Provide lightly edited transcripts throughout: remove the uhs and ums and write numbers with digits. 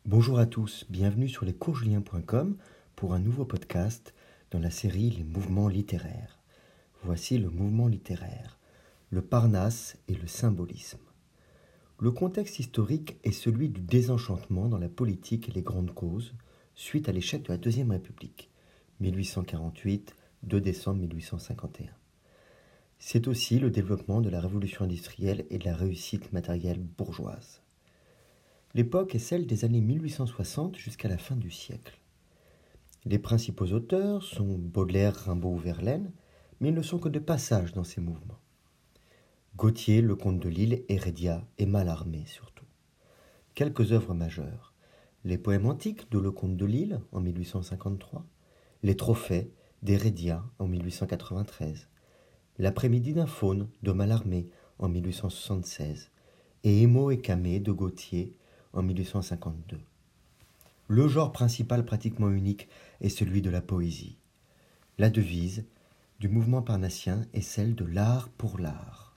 Bonjour à tous, bienvenue sur lescoursjulien.com pour un nouveau podcast dans la série Les mouvements littéraires. Voici le mouvement littéraire, le Parnasse et le symbolisme. Le contexte historique est celui du désenchantement dans la politique et les grandes causes suite à l'échec de la Deuxième République, 1848, 2 décembre 1851. C'est aussi le développement de la révolution industrielle et de la réussite matérielle bourgeoise. L'époque est celle des années 1860 jusqu'à la fin du siècle. Les principaux auteurs sont Baudelaire, Rimbaud ou Verlaine, mais ils ne sont que de passage dans ces mouvements. Gautier, Le Comte de Lille, Hérédia et Mallarmé surtout. Quelques œuvres majeures. Les poèmes antiques de Le Comte de Lille en 1853, Les Trophées d'Hérédia en 1893, L'après-midi d'un faune de Mallarmé en 1876 et Émo et Camée de Gautier en 1852. Le genre principal pratiquement unique est celui de la poésie. La devise du mouvement parnassien est celle de l'art pour l'art.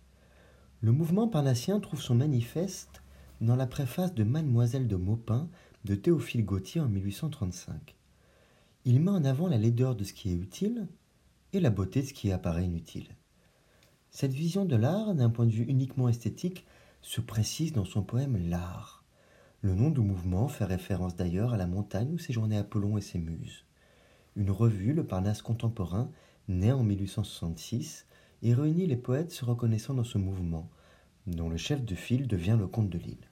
Le mouvement parnassien trouve son manifeste dans la préface de Mademoiselle de Maupin de Théophile Gautier en 1835. Il met en avant la laideur de ce qui est utile et la beauté de ce qui apparaît inutile. Cette vision de l'art, d'un point de vue uniquement esthétique, se précise dans son poème L'Art. Le nom du mouvement fait référence d'ailleurs à la montagne où séjournaient Apollon et ses muses. Une revue, le Parnasse contemporain, naît en 1866 et réunit les poètes se reconnaissant dans ce mouvement, dont le chef de file devient le comte de Lille.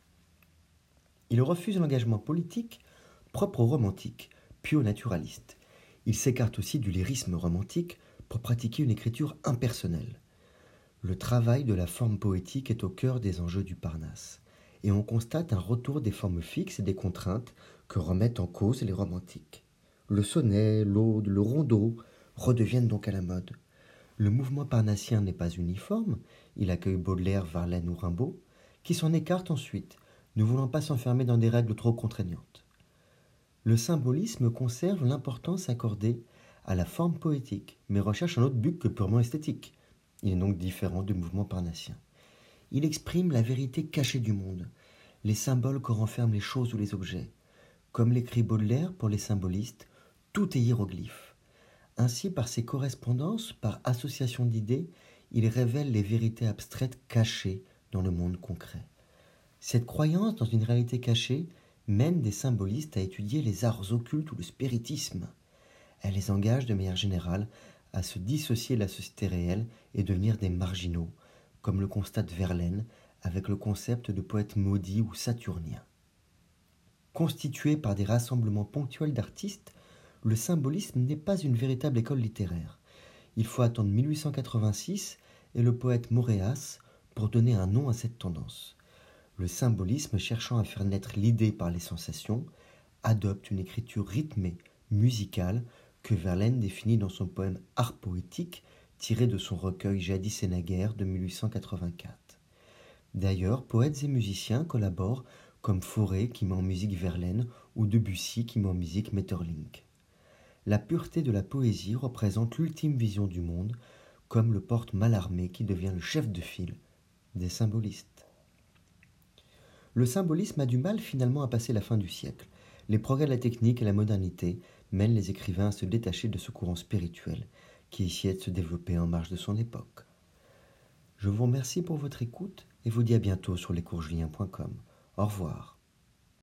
Il refuse l'engagement politique propre aux romantiques, puis aux naturalistes. Il s'écarte aussi du lyrisme romantique pour pratiquer une écriture impersonnelle. Le travail de la forme poétique est au cœur des enjeux du Parnasse, et on constate un retour des formes fixes et des contraintes que remettent en cause les romantiques. Le sonnet, l'aude, le rondeau redeviennent donc à la mode. Le mouvement parnassien n'est pas uniforme, il accueille Baudelaire, Verlaine ou Rimbaud, qui s'en écartent ensuite, ne voulant pas s'enfermer dans des règles trop contraignantes. Le symbolisme conserve l'importance accordée à la forme poétique, mais recherche un autre but que purement esthétique. Il est donc différent du mouvement parnassien. Il exprime la vérité cachée du monde, les symboles que renferment les choses ou les objets. Comme l'écrit Baudelaire pour les symbolistes, tout est hiéroglyphe. Ainsi, par ses correspondances, par association d'idées, il révèle les vérités abstraites cachées dans le monde concret. Cette croyance dans une réalité cachée mène des symbolistes à étudier les arts occultes ou le spiritisme. Elle les engage de manière générale à se dissocier de la société réelle et devenir des marginaux, comme le constate Verlaine avec le concept de poète maudit ou saturnien. Constitué par des rassemblements ponctuels d'artistes, le symbolisme n'est pas une véritable école littéraire. Il faut attendre 1886 et le poète Moréas pour donner un nom à cette tendance. Le symbolisme, cherchant à faire naître l'idée par les sensations, adopte une écriture rythmée, musicale, que Verlaine définit dans son poème Art poétique, tiré de son recueil Jadis et naguère de 1884. D'ailleurs, poètes et musiciens collaborent, comme Fauré qui met en musique Verlaine ou Debussy qui met en musique Maeterlinck. La pureté de la poésie représente l'ultime vision du monde, comme le porte Mallarmé qui devient le chef de file des symbolistes. Le symbolisme a du mal finalement à passer la fin du siècle. Les progrès de la technique et la modernité mènent les écrivains à se détacher de ce courant spirituel qui essayait de se développer en marge de son époque. Je vous remercie pour votre écoute et vous dis à bientôt sur lescoursjulien.com. Au revoir.